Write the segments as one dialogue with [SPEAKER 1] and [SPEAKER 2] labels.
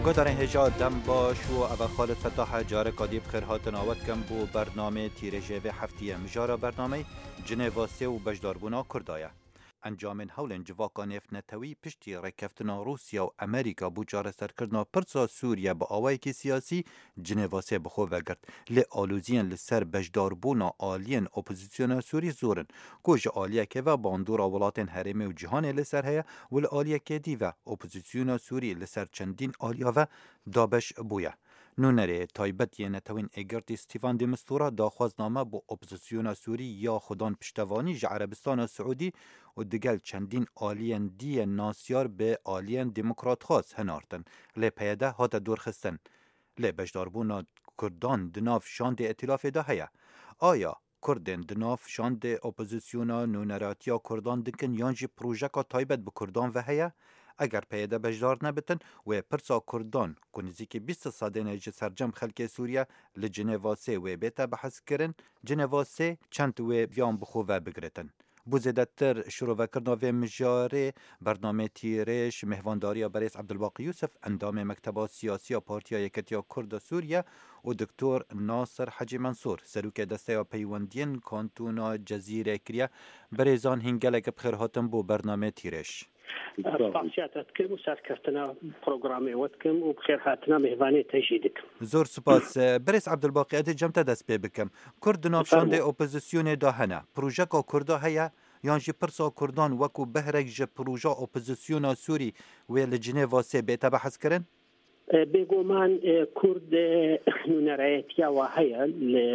[SPEAKER 1] گذارن هجا دم باش و او خالد فتاح جار کادیب خیرهات ناوت کم بو برنامه تیرژه و هفتیه مجارا برنامه جنیوا سه و بجداربونا کردایه. انجام هولن جواکا نفتنتوی پشتی رکفتنا روسیا و امریکا بو جار سرکردنا پرسا سوریا با آوائی که سیاسی جنیوا سه بخو وگرد. لی آلوزین لسر بجداربونا آلین اپوزیسیون سوری زورن. کج آلیه که و باندورا ولاتن هرمه و جهان لسر هیا ول آلیه که دی و اپوزیسیون سوری لسر چندین آلیا و دابش بویا. نونره تایبت یه نتوین اگرتی استیفان دی مستورا داخوازنامه با اپوزیسیون سوری یا خودان پشتوانی جه عربستان سعودی و دگل چندین آلین دی ناسیار به آلین دموکرات خواست هنارتن. لی پیده هاتا دور خستن. لی بجداربونا کردان دناف شاند ائتلاف ده هیا. آیا کردن دناف شاند اپوزیسیونا نونراتیا کردان دکن یانجی پروژکا تایبت به کردان و هیا؟ اگر پیدا بجدار نبتن و پرسا کردان کنیزی که 20 ساده نجی سرجم خلک سوریا لجنیوا سه و بیتا بحث کرن جنیوا سه چند و بیان بخو و بگرتن. بو زیادتر شروع کردن و مجاره برنامه تیرش مهوانداری بریس عبدالباقی یوسف اندام مکتب سیاسی و پارتیا یکتیا کرد سوریا و دکتر ناصر حجی منصور سروک دسته و پیوندین کانتونا جزیره کریا بریزان هنگلک بخیرهاتم بو برنامه تیرش.
[SPEAKER 2] سپاسیاتت کم و سرکردنا پروگرامی وقت کم و بخیر هاتنا مهوانی تجدید کم.
[SPEAKER 1] زور سپاس. بریس عبدالباقی ادی جمت دست پی بکم. کرد نافشاند اپوزیسیون داهنه. پروژه کا کردا هیا یانجی پرسا کردان وکو بهرک ج پروژه اپوزیسیون سوری و لجنیوا سه بیتا بحث کرن؟
[SPEAKER 2] بگومان کرد نونرایتیا و هیا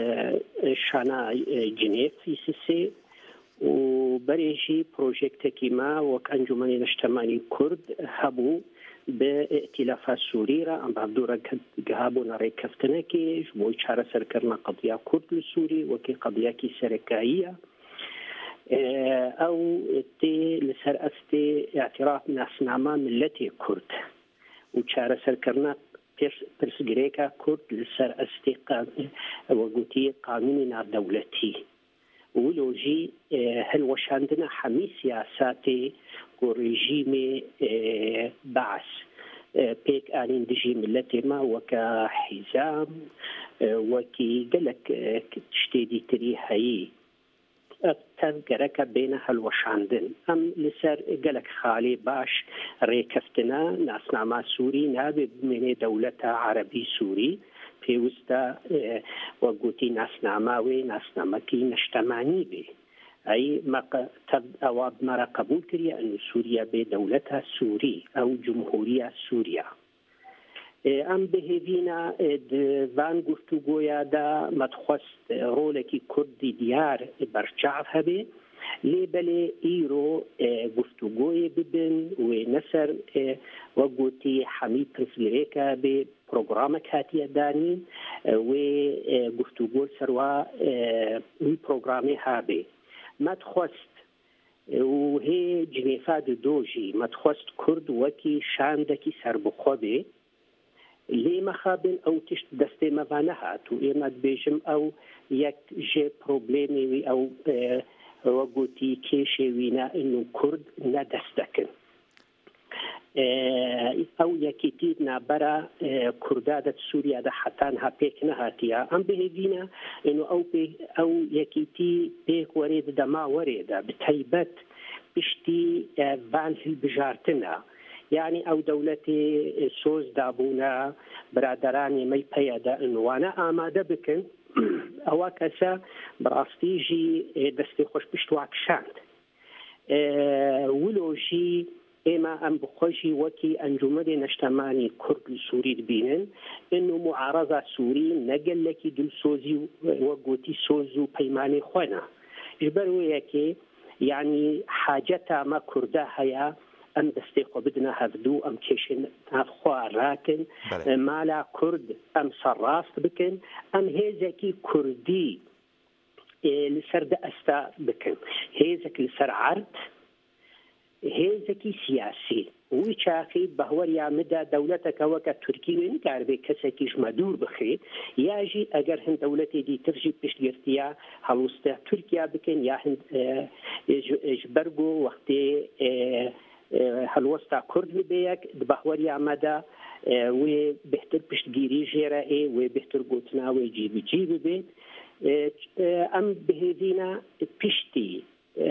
[SPEAKER 2] لشانا جنیف فیسیسی و بريشي بروجكت كيما وكأنجمني نجتمعي كرد هبو بائتلاف السوري را ام بعدورا جهابو ناري كفتنكي جبوي شارة سركرنا قضية كرد السوري وكي قضية كي سركائية او تي لسر استي اعتراف ناس نعمان ملتي كرد وشارة سركرنا برس جريكا كرد لسر استي وقوتي قانوننا دولتي ولوجي هل وشاندنا حمي سياساتي ورجيم بعث بيك آنين دجي ملتي ما وكا حزام وكي قلك تشتيدي تري هاي تذكرك بين هالوشاندن أم لسر قلك خالي باش ريكفتنا ناس نعما سوري نابي من دولة عربي سوري پیوسته وقوتي ناس نعماوي ناس نعمكي نجتمعني به أي أواب مرا قبول كريا أن سوريا بدولتها سوري أو جمهورية سوريا أم بهذينا دفان گفتگویا دا متخوست رولكي كردي ديار برچعف هبه لبلي إيرو گفتگوی ببن ونسر وقوتي حميد برسلريكا ببروغرامك هاتي دانين وگفتگو سروا بروغرامي هابي ما تخوست وهي جنيفا دوجي ما تخوست كرد وكي شاندكي سربخوبي لي مخابن او تشت دستي مفانهات وإيماد بيجم او يك جي بروبليمي او وقوتي كيشي وينا انو كرد ندستكن او يكيتيدنا برا كردادة سوريا دا حتانها بيك نهاتيا ام بهدينا انو او يكيتي بيك وريد دا ما وريد بتيبت بشتي فان البجارتنا يعني او دولتي سوز دابونا برادراني مي بيادا انو وانا آماده بكن ئەوە کەسە بڕاستیژی دەستی خۆش پشتواک شاند ولۆژی ئێمە ئەم بخۆشی وەکی ئەنجومەنی نەشتەمانی کورد سووری دبینن ئن و معارەزە سووری نەگەلێکی دڵسۆزی وە گوتی سۆز و پەیمانی خۆنە ژبەر وەیەکێ یعنی حاجەتە ئەمە کوردە هەیە ام دستی خو بدنا هفدو ام کشن افخوا راکن مالا کرد ام سراست بکن ام هیزکی کردی لسر دا استا بکن هیزک لسر عرض هیزکی سیاسی وی چاقی بهوریا مدى دولتك وكا تركي وينكار بكسكيش مدور بخير ياجي اگر هند دولتي دي ترجي بشتيرتيا هلوسته تركيا بكن يا هند جبرگو وقتي هلوستا كرد بيك بهوريا مدى و بهتر پشتگیری جیره و بهتر گوتنا و جیبی بید ام بهدینا پشتی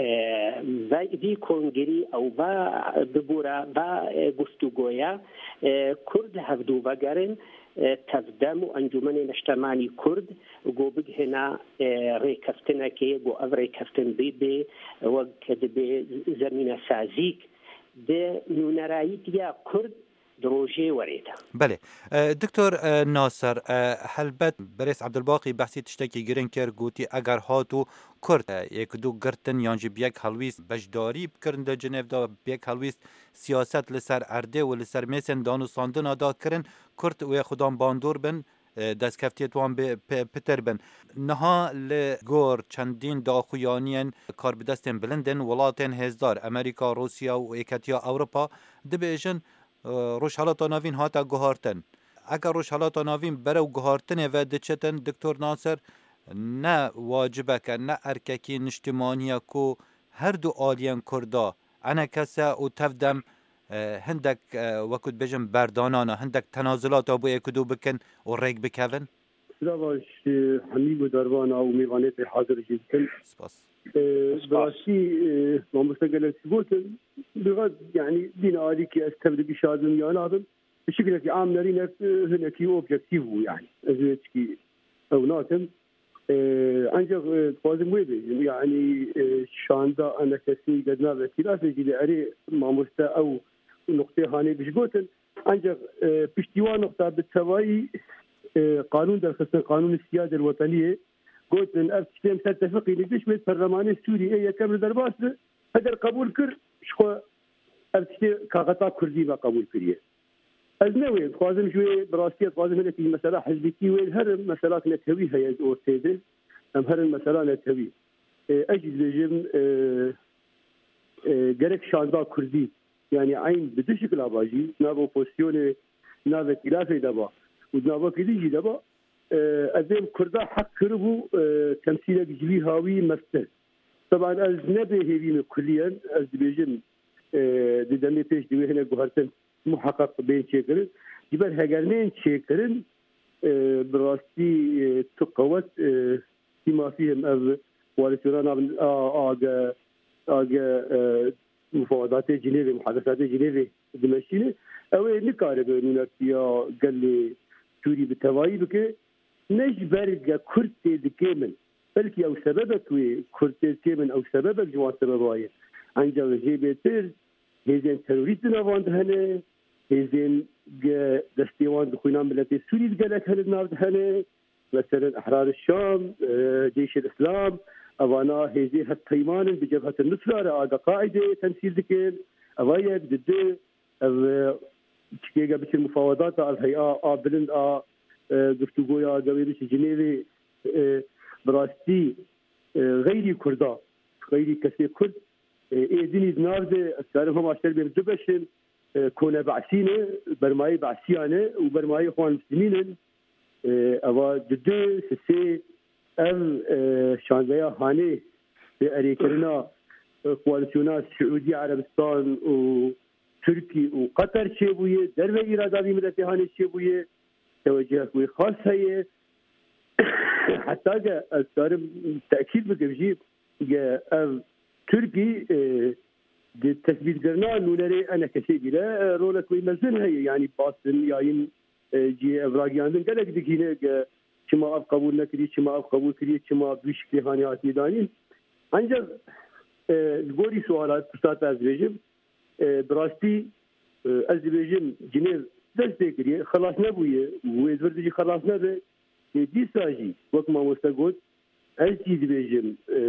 [SPEAKER 2] و دی کنگری او و ببورا و گفتگویا کرد هفدو وگرن تفدم و انجمن نشتمانی کرد گو بگ هنا ریکفتنه که گو او ریکفتن بی و کد به زمین سازیک ده نونراییت یا کرد دروجه وريده.
[SPEAKER 1] بله دکتر ناصر هلبت برس عبدالباقی بحثی تشتکی گرن کر گوتی اگر هاتو کرد یک دو گرتن یانجی بیک هلویست بجداری بکرن در جنیف دا بیک هلویست سیاست لسر ارده و لسر میسن دانو ساندن دا کرن کرد و خودان باندور بن دست کفتیت وان پتر بن نها لگور چندین داخویانین کار بدستن بلندن ولاتن هزدار امریکا روسیا و ایکتیا اوروپا دبیجن روشحالات ناوین هاتا گوهارتن اگر روشحالات ناوین برو گوهارتن و دچتن دکتر ناصر نه واجبه که نه ارککی نشتمانیه کو هر دو آلین کردا انا کسا او تفدم هندک وکد بجم بردانانا هندک تنازلات ابو اکدو بکن و ریگ بکون
[SPEAKER 3] سلاواش حمید و دروانا و میوانیت حاضر جدکن
[SPEAKER 1] سپاس
[SPEAKER 3] براسي ما مستقل سبوتن بغض يعني دين عالي كي استبدل بشادم يا ناظم بشكل عام نرينا هنا كي اوبجكتيف يعني ازوتكي او ناتم انجا فازم ويبي يعني شاندا انا كسي قدنا بخلاف يجي اري ما مست او نقطه هاني بشغوتن انجا بشتيوان نقطه بالتوالي قانون در خصوص قانون السياده الوطنيه قلت ان افتم تتفقي ليش من البرلمان السوري هي كامل درباس هذا قبول كر شو افتي كغطاء كردي ما قبول كريه النوي خوازم شوي براسيه خوازم هنا في مساله حزبيه والهرم مسالات نتهوي هي اورتيد ام هرم مساله نتهوي اجد لجم جرك شاندا كردي يعني عين بدشكل اباجي نابو بوزيشن نابو خلافه دبا ونابو كديجي دبا ازم كردا حق كربو تمثيل بجلي هاوي مستر طبعا النبي هيبين كليا الدبيجن ددمي بيش دي هنا جوهرتن محقق بين شكر جبل هجرنين شكرن براستي تقوت فيما فيهم والسرانا اجا مفاوضات جنيف محادثات جنيف دمشق او نكارب نونكيا قال لي سوري بالتواي بك نجبر كرد دكمن بلكي او سببك كرد دكمن او سببك جوان سبباي انجا جيبتر هزين تروریست نواند هنه هزين دستيوان دخوينا ملتي سوري دقالك هل ناود هنه مثلا احرار الشام جيش الاسلام اوانا هزين هالطيمان بجبهة النصرة آقا قاعدة تمثيل دكين اوايا بدد تشكيغا بش المفاوضات الهيئة بلند گفتگویا قبیلش جنیوی براستی غیری کردا غیری کسی کرد ایدینی نارده اسکارم هم اشتر بیم دبشن کونه بعثینه برمای بعثیانه و برمای خوان مسلمینن اوا جده سسی ام شانزایا هانه به اریکرنا کوالسیونا سعودی عربستان و ترکی و قطر چه بویه در و ایراداوی ملتی هانه چه بویه توجه کوي خاص هي حتى جاء الصار تاكيد بكبجي جاء تركي التثبيت قرنا نوري انا كشيء بلا رولا كوي مزن هي يعني باطن جايين جي افراجيان قالك دكينه كما قبول نكري كما قبول كري كما بشكل هانيات ميدانين انجا الغوري سوالات بساط ازبيجم براستي ازبيجم جنيف دستگیری خلاص نبویه و ازوردی خلاص نبه دی ساجی وقت ما مستقود از چیز بیجم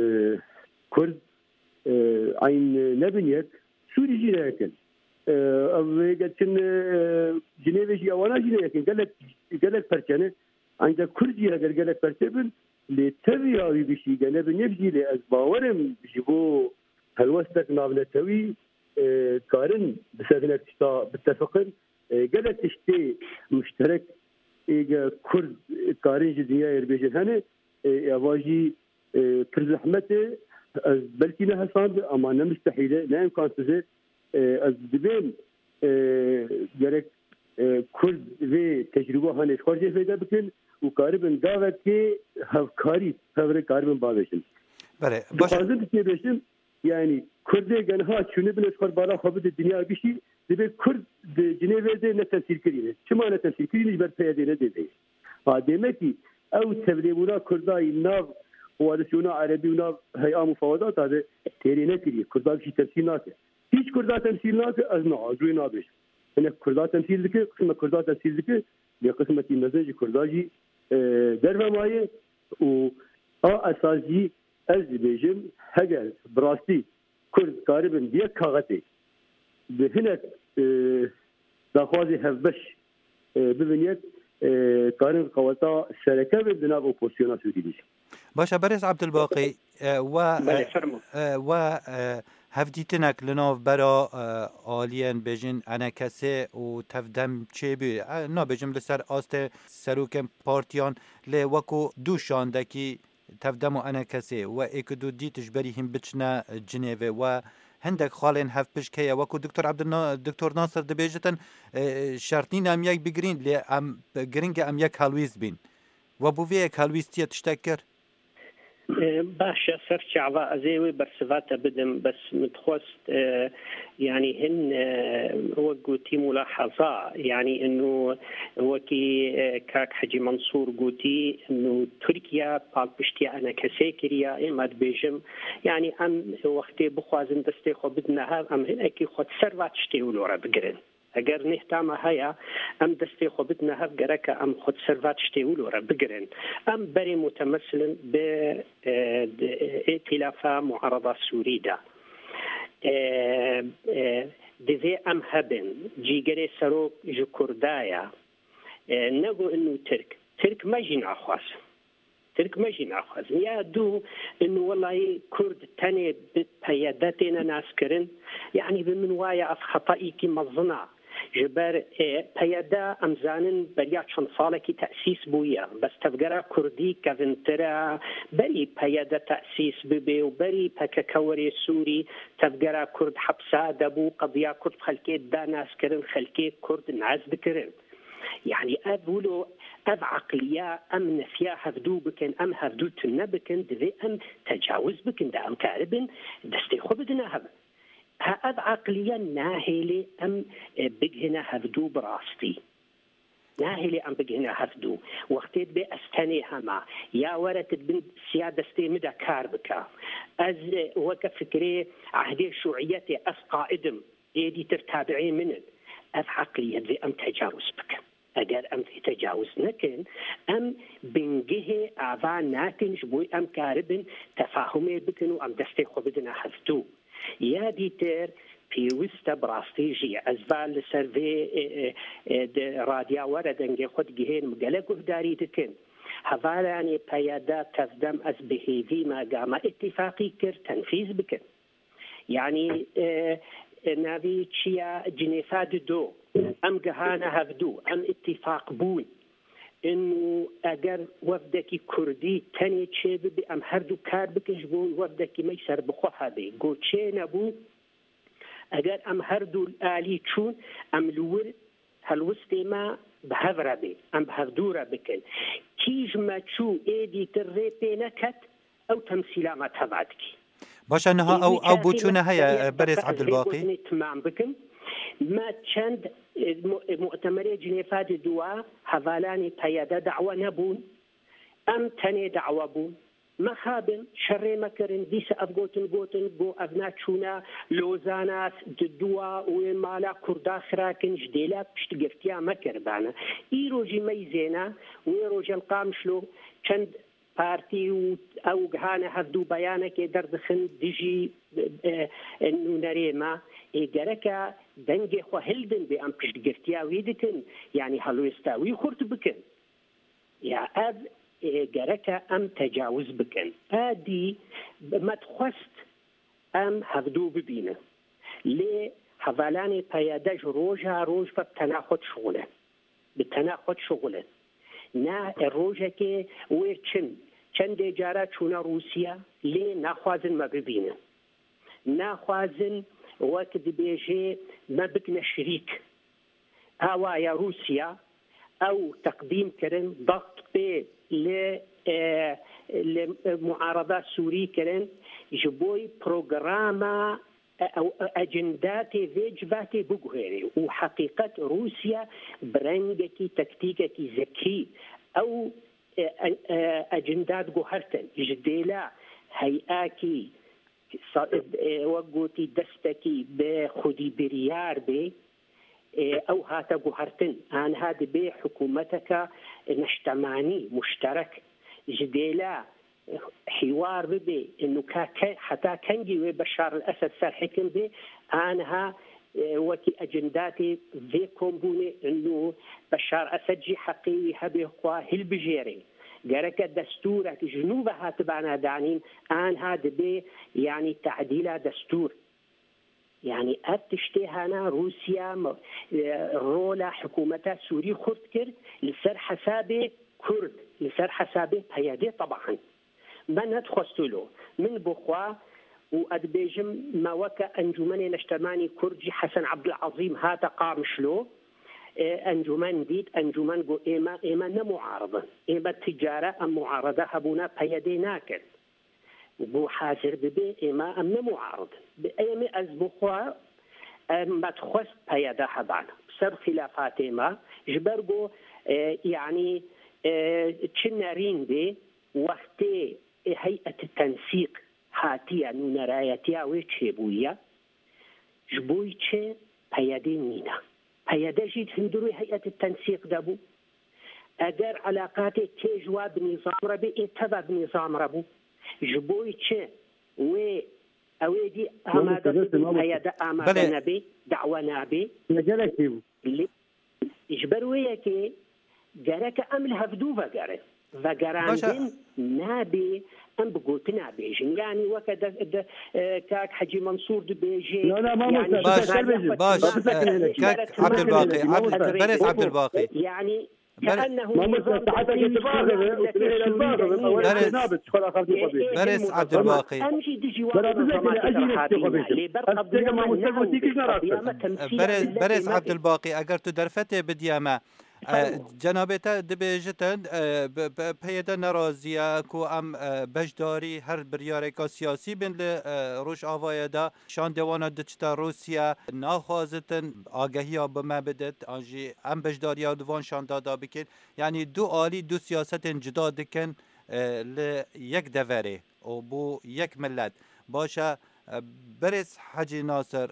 [SPEAKER 3] کرد عین نبنیت سوری جی نکن اوه گتن جنیوشی اوانا جی نکن گلک پرچنه انجا کردی اگر گلک پرچبن لتوی آوی بشی گنه بنفجی لی از باورم جبو هلوستک نابنتوی کارن بسکنک تشتا بتفقن قالت تشتي مشترك كرد كارنج الدنيا يربيجن هنا اواجي كرد رحمته بلكي لها صاد اما مستحيله لا امكان تزيد از دبين جرك کرد و تجربه هنش خارج پیدا بکن و کاربن دعوت که هفکاری فور کاربن باوشن
[SPEAKER 1] بله باشه
[SPEAKER 3] بخوازم که بشم یعنی کرده گنها چونه بنش خور بالا خوابت دنیا گشی دبی کرد جنیو ده نه تنسیل کرینه چما نه تنسیل کرینه بر پیاده نه دیده دیمه او تبلیغونا کردای ناو وادسونا عربی و ناو هیئه مفاوضات هذا تیری نکریه کردا کی تمثیل نکه هیچ کردا تمثیل نکه از نه ازوی نابش نه کردا تمثیل دکه قسم کردا تمثیل دکه به قسمتی مزاج کرداجی در مایه و اساسی از بیجم هگر براستی کرد قاربن دیه کاغتی به هنک دخوازی هفبش ببینید قانون قوتا شرکه بدنا اپوزیسیون سوریه
[SPEAKER 1] باشه برس عبدالباقی و هفدیتنک لناف برا آلین بجن انا کسی و تفدم چه بی نا بجم لسر آست سروکم پارتیان لی وکو دو شاندکی تفدم انا کسی و ایک دو دیتش بری هم بچنا جنیوه و هندك خالين هف بشكية وكو دكتور ناصر دبيجتن شرطين ام يك بجرين لي ام جرينج ام يك هالويز بين وبوفيك هالويز تشتكر
[SPEAKER 2] باشا سرچ عوا ازيوي برسفات بدم بس متخوست يعني هن وقوتي ملاحظة يعني انه وكي كاك حجي منصور قوتي انه تركيا بالبشتي انا كسيكريا اما بيجم يعني ام وقتي بخوازن دستي خو بدنا ام هناكي خود سروات شتي ولورا بقرن اگر نهتام هيا ام دستي خو بدنا هف جرك ام خود سروات شتي ولورا بقرن ام بري متمثل ب ائتلاف معارضة سوريدا دذي ام هبن جيجري سروك جو كردايا نقو انه ترك ما جينا خواص ترك ما جينا خواص يا دو انه والله كرد تاني بياداتنا ناس كرن يعني بمن وايا اف خطائي كي مظنا جبر پیاده امزانن بریا چون ساله کی تأسیس بویا بس تفگرا کردی کونترا بری پیاده تأسیس ببی و بری پککوری سوری تفگرا کرد حبسا دبو قضیه کرد خلکی داناس کرن خلکی کرد نعز بکرن يعني أقولوا أب عقلية أم نفيا هفدو بكن أم هفدو تنبكن ذي أم تجاوز بكن دا أم كاربن دستي خبدنا هب هاد عقلية ناهلي أم بجهنا هفدو براستي ناهلي أم بجهنا هفدو وقتيت بأستني هما يا ورت بن سيادستي مدى كاربكا أز وقف فكري عهدي شوعيتي أس قائدم إيدي ترتابعين منن أف عقلية ذي أم تجاوز بكن اگر ام تجاوز نکن ام بنگه آوان ناکن جبوی ام کاربن تفاهمی بکن و ام دستی خو بدنا هفتو یا دیتر پیوسته براستیجی ازوال لسروی رادیا وردنگه خود گهین مگله گهداری دکن هوالانی پیاده تفدم از بهیوی ما قام اتفاقی کر تنفیذ بکن یعنی ناوی چیا جنیفاد دو ام جهانه هفدو ام اتفاق بون انه اگر وفدکی کردی تنی چه بی ام هر دو کار بکش بون وفدکی میسر بخواه بی گو چه نبو اگر ام هر دو آلی چون ام لور هلوستی ما بهفر بی ام بهفدو را بکن کیج ما چو ایدی تر ریپی نکت او تمثیلا ما تبعد کی
[SPEAKER 1] باشه نها او بوچونه هيا بريس عبدالباقي
[SPEAKER 2] تمام بكم ما چند مؤتمر جنيفات دوا حوالاني پیاده دعوة نبون ام تني دعوة بون ما خابن شر مكرن ديس افغوتن بو افناچونا لوزانات دوا ومالا كردا خراكن جديلا پشت گفتیا مكربانا ايروجي ميزينا ويروجي القامشلو چند پارتی و او گهانه هفدو بیانه که دردخن دیجی نونره ما گرکا دنگ خو هلدن به ام پشت گفتیاوی دکن یعنی هلوستاوی خورت بکن یا اب گرکا ام تجاوز بکن ادی متخوست ام هفدو ببینه لی حوالان پیادج روز بتناخد شغله بتناخد شغله نه روزه که وی چند جاره چونه روسیا لی نخوازن ما ببینه نخوازن وقت بیجه ما بکنه شریک هوايا روسيا أو تقديم كرن ضغط به لمعارضة سوري كرن جبوي بروغراما أو أجنداتي فيجباتي بقهري وحقيقة روسيا برنجكي تكتيكي ذكي أو أجندات قهرتن جديلا هيئاكي وقوتي دستكي بخدي بريار بي أو هاتا قهرتن عن هذا بي حكومتك نجتمعاني مشترك جديلا حوار ببي انه حتى كنجي بشار الاسد صار حكم به انها وكي اجنداتي في كومبوني انه بشار اسد جي حقيقي هبي خوا هل بجيري جرك دستور جنوبها تبعنا دانين ان هذا بي يعني تعديل دستور يعني اتشتي هنا روسيا رولا حكومتها سوري خرتكر لسر حسابي كرد لسر حسابي هيادي طبعا ما ندخستلو من بخوا وأدبيجم ما وكا أنجمني نجتماني كرجي حسن عبد العظيم هذا قامشلو أنجمان ديت أنجمان قو إما نمعارضة إما التجارة أم معارضة هبونا بيدي ناكد بو حاضر ببي إما أم نمعارض بأيامي أزبخوا ما تخست بيدا حبانا بسبب خلافات إما جبرقو يعني تشنارين بي وقتي هيئة التنسيق هاتيا نرايتيا ويتشيبويا جبوي تشي بيادين مينا بيادا جيد هندروي هيئة التنسيق دابو أدار علاقاتي تيجوا بنظام ربي اتبع بنظام ربو جبوي تشي وي أويدي أمادة بيادا أمادة نبي دعوة نبي إجبرويا كي جارك أمل هفدوفا جارك وقراندين نابي أم بقولت نابيجين يعني وكذا كاك حجي منصور دبيجي
[SPEAKER 3] لا ما
[SPEAKER 2] يعني
[SPEAKER 1] باش كاك عبد الباقي بريس عبد الباقي
[SPEAKER 2] يعني كأنه
[SPEAKER 1] بريس عبد الباقي بريس عبد الباقي اگر تو درفته بديما جنابتا دبیجتن پیدا نرازیه کو ام بجداری هر بریارکا سیاسی بین روش آوای دا شان دیوانا دچتا روسیا ناخوازتن آگهی ها به ما بدت آنجی ام بجداری ها دوان شان دادا بکن یعنی دو آلی دو سیاست جدا دکن لیک دوره و بو یک ملت باشه برس حجی ناصر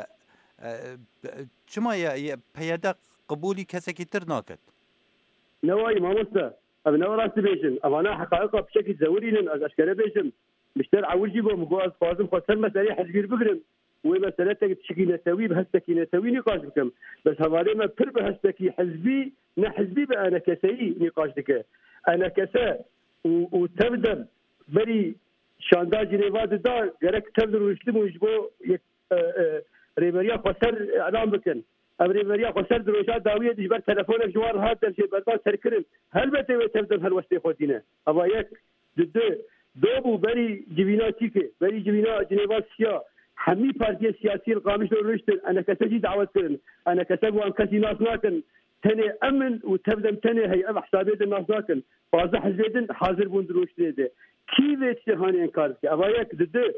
[SPEAKER 1] چما پیدا قبولي كسكي ترناكت
[SPEAKER 3] نواي ما مستا ابنا راس بيجن انا حقائق بشكل زوري از اشكال بيجن مشتر عول جيبو مغاز فاضل خسر مسائل حزبير بقرن ومسألة تشكي نتوي بهستكي نتوي نقاش بكم بس هذا ما بر بهستكي حزبي نحزبي بأنا كسي نقاش دك انا كسا وتبدل بري شاندا جنيفات دا جرك تبدل ويسلم ويجبو ريبريا خسر اعلام بكن أمريكا خسر دروشات داوية تجبر تلفونك جوار هذا الشيء بدل سركرن هل بتوي تبدل هالوسط خوتينا أبا يك ضد دوبو بري جبينا تيكي بري جبينا جنيفات سيا حمي بارتي سياسي القامش لورشتن أنا كسجي دعوة كرن أنا كسبوا أن كسي ناس ناكن تاني أمن وتبدل تاني هي أب حسابيد الناس ناكن فازح زيدن حاضر بون دروشتن ده كيف يتشهاني إنكار أبا يك ضد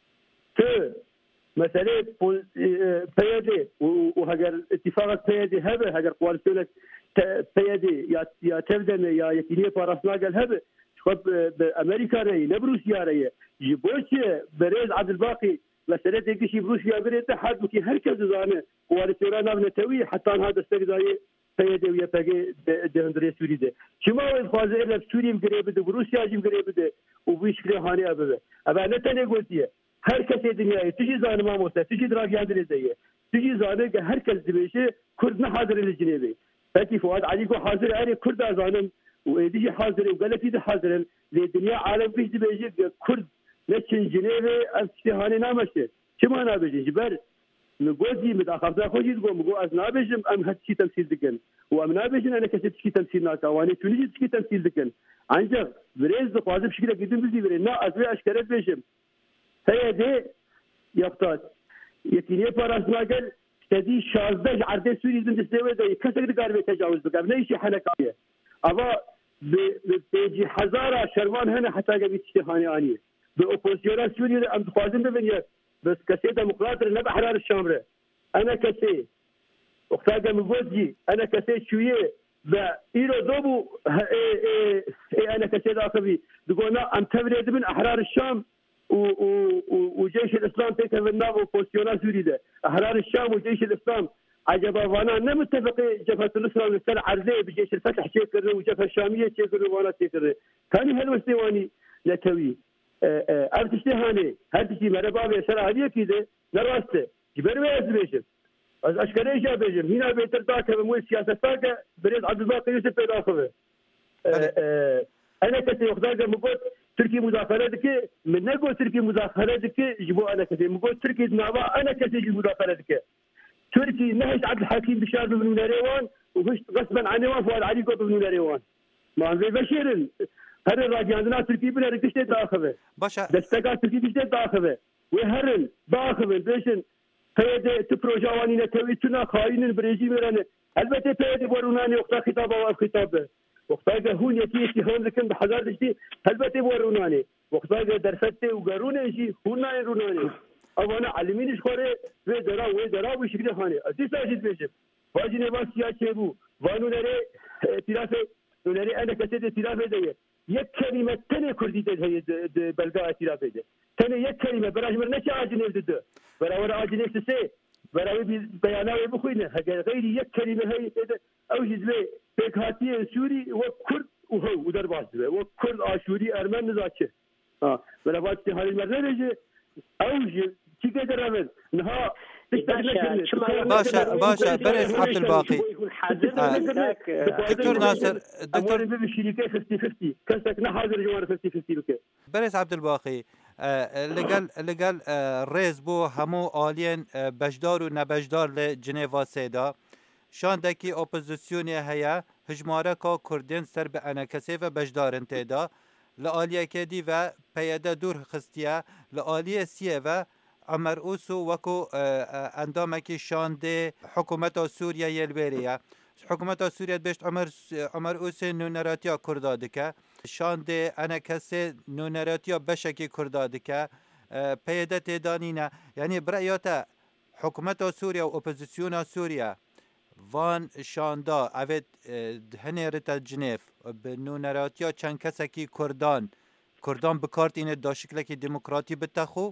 [SPEAKER 3] مسألة بيادي وهجر اتفاق بيادي هذا هجر قوالسولك بيادي يا تبدأ يا يكينية بارسنا قال هذا خب بأمريكا رأي نبروسيا رأي جبوش بريز عبد الباقي مسألة يكشي بروسيا بريز تحد ممكن هركز زانه قوالسولانا بنتوي حتى هذا استقداي بيادي ويا باقي دهندري سوري ده شما الفاز إلا بسوري مقريب ده بروسيا جي مقريب ده وبيشكل هاني أبا نتاني قلتيه herkes dünyayı tücü zanıma olsa tücü dragyandırı diye tücü zanı ki herkes dibişi Kürt ne hazır edileceğini. Peki Fuat Ali ko hazır yani Kürt azanım ve edici hazır ve galati de hazırın ve dünya alem bir dibişi Kürt ne çinjine ve istihane namaşı. Kim ana bejin ber نقولي متأخرت أخوي تقول مقول أنا بيجم أم هتشي تمثيل ذكن وأنا بيجن أنا كسبت شي تمثيل ناكا وأنا توني شي تمثيل ذكن عنجر بريز قاعد بشكل قديم بزي بري نا أزوي أشكال بيجم هي دي يقطع يكيني باراس ناقل تدي 16 عرض سوري من تسوي ده كسر قارب تجاوز بقى نيشي حنكيه ابا بيجي حزاره شروان هنا حتى قبل تشتهاني اني باوبوزيون سوري ام خوازم ببنيه بس كسي ديمقراط نبع حرار الشامره انا كسي وقتها من بوزي انا كسي شويه بإيرو دوبو انا كسي داخبي دقونا ام تبريد من احرار الشام وجيش الاسلام تكفلنا اوبوزيون سوري ده احرار الشام وجيش الاسلام عجبا وانا نمتفق جبهه النصره والسلع عرضيه بجيش الفتح شكر وجبهه الشاميه شكر وانا شكر ثاني هالوسيواني نتوي ارتشتهاني هرتشي مربابي سرع هذه كده نراسته جبر ويز بيشم اشكال ايش بيجم هنا بيتر ذاك مو سياسه ساقه بريد عبد الباقي يوسف بيداخله انا كنت وقتها مقول تركي مداخلتك من نقول تركي مداخلتك جبوا انا كنت مقول تركي نابا انا كنت مداخلتك تركي نهج عبد الحكيم بشار بن ناريوان وفشت غصبا عن نواف وعلى علي قطب بن ناريوان ما زي بشير هر الراجي عندنا تركي بنا ركشت داخله
[SPEAKER 1] باشا
[SPEAKER 3] دستقات تركي بشت داخله وهرن داخله بيشن فيد تبروجواني نتويتنا خاين بريجي مرانه البته فيد وروناني وقت خطابه وخطابه وقتها هون يتي هون لكن بحذر دشتي البته وروناني وقتها درسته وقرونه شيء هون روناني او انا علمينش خوره و درا وشكل خانه اساس اجد بيجم واجني باس يا شيبو وانو نري ائتلاف نري انا كتد ائتلاف ده یک كلمه تنه كردي ده هي بلغا ائتلاف ده تنه یک كلمه براج مرنه اجني ده برا اجني سي برا بياناوي بخوينه غير یک كلمه هي اوجد لي بكاتي سوري وكرد وهو ودرباس وكرد اشوري ارمن نزاچه برا وقت حال مرنه اوجد كي قدر نها
[SPEAKER 1] باشا بريس عبد الباقي دكتور ناصر دكتور
[SPEAKER 3] بالشركه 50 كسك نحاضر جوار 50 بك
[SPEAKER 1] بريس عبد الباقي لقال ريز بو همو آلين بجدار و نبجدار لجنيفا سيدا شان دكي اوبوزيسيوني هيا هجماره کا کردین سر به انکسه و بجدار انتدا لآلیه کدی و پیاده دور خستیه لآلیه سیه و عمر اوسو وکو اندامکی شانده حکومت سوریه یلبریه حکومت سوریه بشت عمر اوسو نونراتیا کردادکه شانده انکسه نونراتیا بشکی کردادکه پیاده تدانینه یعنی برایات حکومت سوریه و اپوزیسیون سوریه وان شاندا اوید هنرت جنیف بنونراتیا چند کسکی کردان بکارت اینه داشکلکی دموکراتی بتخو؟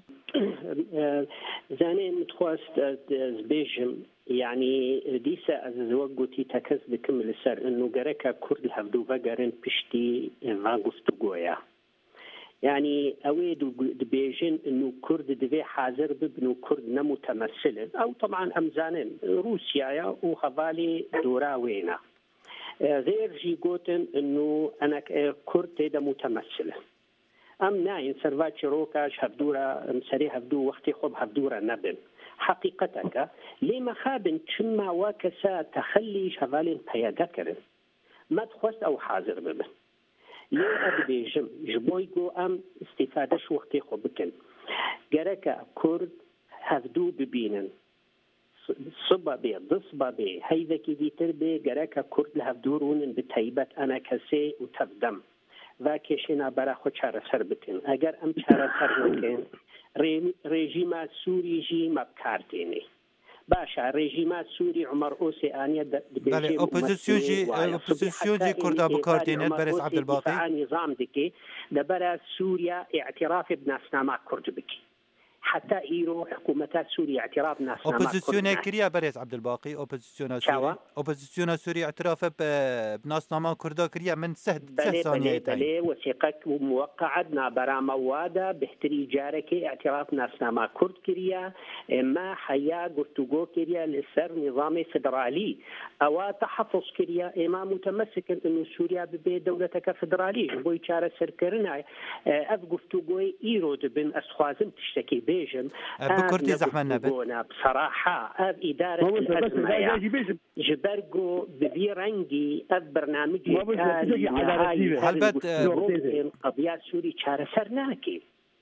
[SPEAKER 2] زاني متخواست بيجم يعني ديسا أزوجتي تكز بكمل السر إنه جركا كرد الهفدو فجرن بشتي ما قفتو جويا يعني أويد بيجن إنه كرد دفي حاضر ببنو كرد نمتمثل أو طبعا أمزانين روسيا وخبالي دوراوينا غير جي قوتن إنه أنا كرد تيدا متمثل ام ناين سرفاتشي روكاش هفدورا مسري هفدو وقتي خوب هفدورا نبن حقيقتك لما خابن تشما وكسا تخلي شغالين بيادا كرن ما تخوست او حاضر ببن ليه ابدي جبويقو ام استفادش وقتي خوبكن جركا كرد هفدو ببينن صبا بي ضصبا بي هيدا كي تربي جركا كرد لهفدورون بتيبت انا كسي وتفدم و کشینا برای خود چاره سر بکن اگر ام چاره سر نکن رژیم سوری جی مبکارتینی باشه رژیم سوری عمر اوسی آنیا
[SPEAKER 1] بله اپوزیسیون جی کرده بکارتینه برس عبد الباقی
[SPEAKER 2] نظام دکی لبرا سوریا اعتراف بناسنامه کرد بکی حتى ايرو حكومات سوريا اعتراف ناس
[SPEAKER 1] اوبوزيسيون كريا بريس عبد الباقي اوبوزيسيون سوريا اعتراف بناسنامه كردا كريا من سهد ثانيه
[SPEAKER 2] بلي وثيقه موقعه برا مواده بهتري جارك اعتراف ناسنامه كرد كريا ما حيا قرتوغو كريا لسر نظام فدرالي او تحفظ كريا اما متمسك انه سوريا ببي دولتك فدرالي بو چاره سركرنا اف قرتوغو ايرو بن اسخوازم تشتكي بيجم
[SPEAKER 1] بكرتي زحمة نبت
[SPEAKER 2] بصراحة إدارة الأزمة جبرجو بذي رنجي برنامجي
[SPEAKER 1] البت
[SPEAKER 2] قضية سوري شارة سرناكي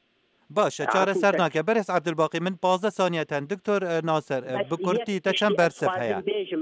[SPEAKER 1] باشه چاره سر ناکه برس عبدالباقی من 15 ثانیه تن دکتر ناصر بکرتی تا چند برسف هيا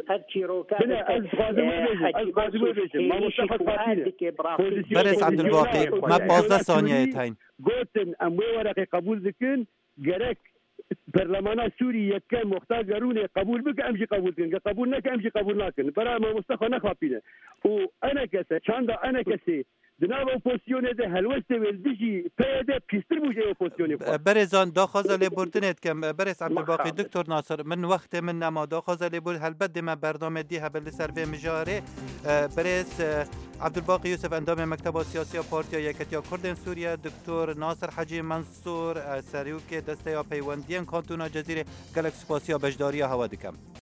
[SPEAKER 1] برس عبدالباقي ما 15 ثانیه تاین
[SPEAKER 3] گوتن اموی ورقه قبول دکن گرک برلمان سوری یکم مختار گرونه قبول بك امشي قبول كن قبول نك امشي قبول ناكن برا ما مصطفى نخابينه وانا كسه كان انا كسه دناب اپوزیسیون ده هلوسته ولدشي پیاده پیستر بوجه اپوزیسیون
[SPEAKER 1] برزان داخل لبردنت کم برس عبدالباقی دکتر ناصر من وقت من نما داخل لبرد هل بد ما برنامه دی هبل سروی مجاره برس عبدالباقی یوسف اندام مکتب سیاسی پارتیا یکتیا کردن سوریه دکتر ناصر حاجی منصور سریوک دسته یا پیوندین کانتونا جزیره گلک سپاسیا بجداری هوا دکم